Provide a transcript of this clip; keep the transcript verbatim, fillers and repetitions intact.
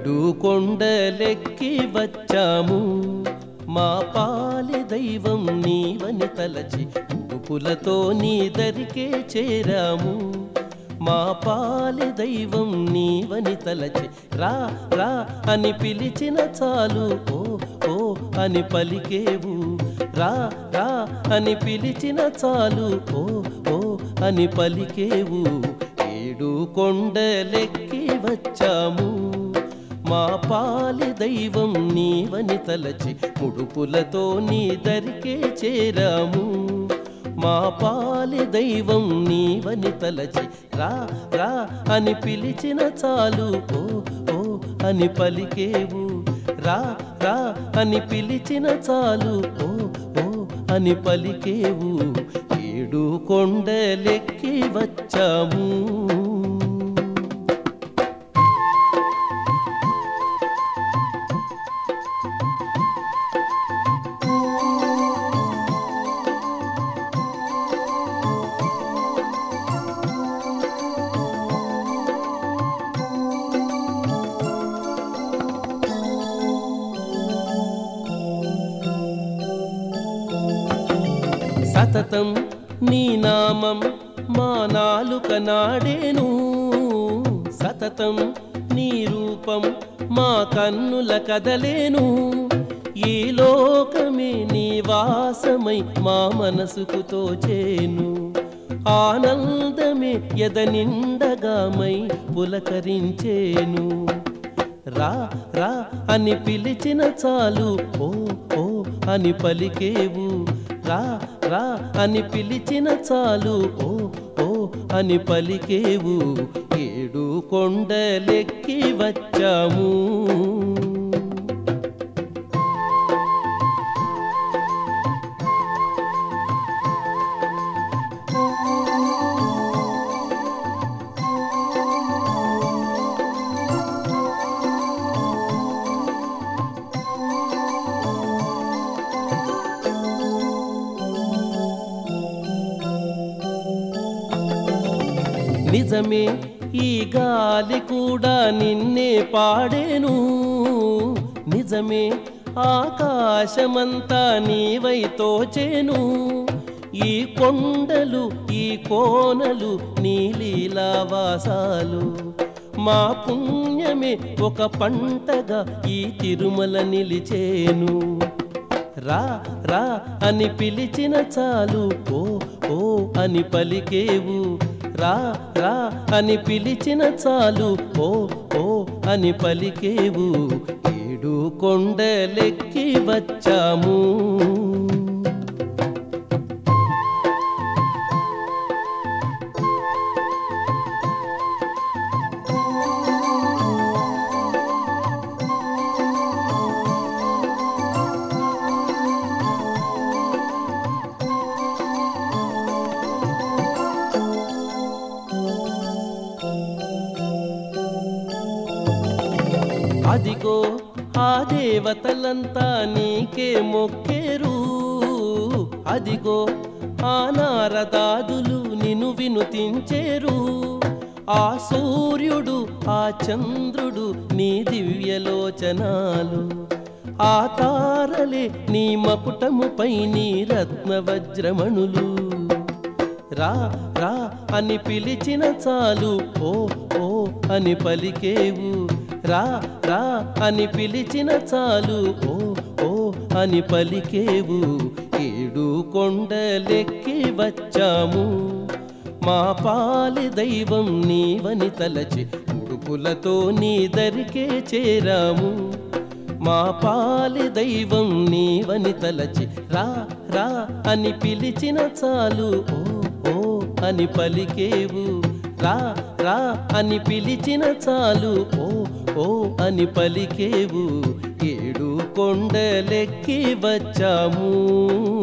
ఏడు కొండలెక్కి వచ్చాము, మా పాలి దైవం నీవని తలచి ఉడుపులతో నీ దరికే చేరాము. మా పాలి దైవం నీవని తలచి రా రా అని పిలిచిన చాలు ఓ ఓ అని పలికేవు. రా రా అని పిలిచిన చాలు ఓ ఓ అని పలికేవు. ఏడు కొండలెక్కి వచ్చాము, మా పాలి దైవం నీవని తలచి ముడుపులతో నీ దరికే చేరాము. మా పాలి దైవం నీవని తలచి రా రా అని పిలిచిన చాలు ఓ ఓ అని పలికేవు. రా రా అని పిలిచిన చాలు ఓ ఓ అని పలికేవు. ఏడు కొండలెక్కి వచ్చాము. సతతం నీ నామం మా నాలుక నాడేను, సతతం నీ రూపం మా కన్నుల కదలేను. ఈ లోకమే నీ వాసమై మా మనసుకు తోచేను, ఆనందమే ఎద నిండగామై పులకరించేను. రా రా అని పిలిచిన చాలు ఓ ఓ అని పలికేవు. రా రా అని పిలిచిన చాలు ఓ ఓ అని పలికేవు. ఏడు కొండలెక్కి వచ్చాము. నిజమే ఈ గాలి కూడా నిన్నే పాడేను, నిజమే ఆకాశమంతా నీవై తోచేను. ఈ కొండలు ఈ కోనలు నీ లీలావాసాలు, మా పుణ్యమే ఒక పంటగా ఈ తిరుమల నిలిచేను. రా రా అని పిలిచిన చాలు ఓ ఓ అని పలికేవు. రా రా అని పిలిచిన చాలు ఓ ఓ అని పలికేవు. ఏడు కొండలెక్కి వచ్చాము. అదిగో ఆ దేవతలంతా నీకే మొక్కేరు, అదిగో ఆ నారదాదులు నిన్ను వినుతించేరు. ఆ సూర్యుడు ఆ చంద్రుడు నీ దివ్యలోచనాలు, ఆ తారలే నీ మకుటముపై నీ రత్నవజ్రమణులు. రా రా అని పిలిచిన చాలు ఓ ఓ అని పలికేవు. రా రా అని పిలిచిన చాలు ఓ ఓ అని పలికేవు. ఏడు కొండలెక్కి వచ్చాము, మా పాలి దైవం నీవని తలచి ఉడుపులతో నీ దరికే చేరాము. మా పాలి దైవం నీవని తలచి రా రా అని పిలిచిన చాలు ఓ ఓ అని పలికేవు. రా రా అని పిలిచిన చాలు ఓ ఓ అని పలికేవు. ఏడు కొండలెక్కి వచ్చాము.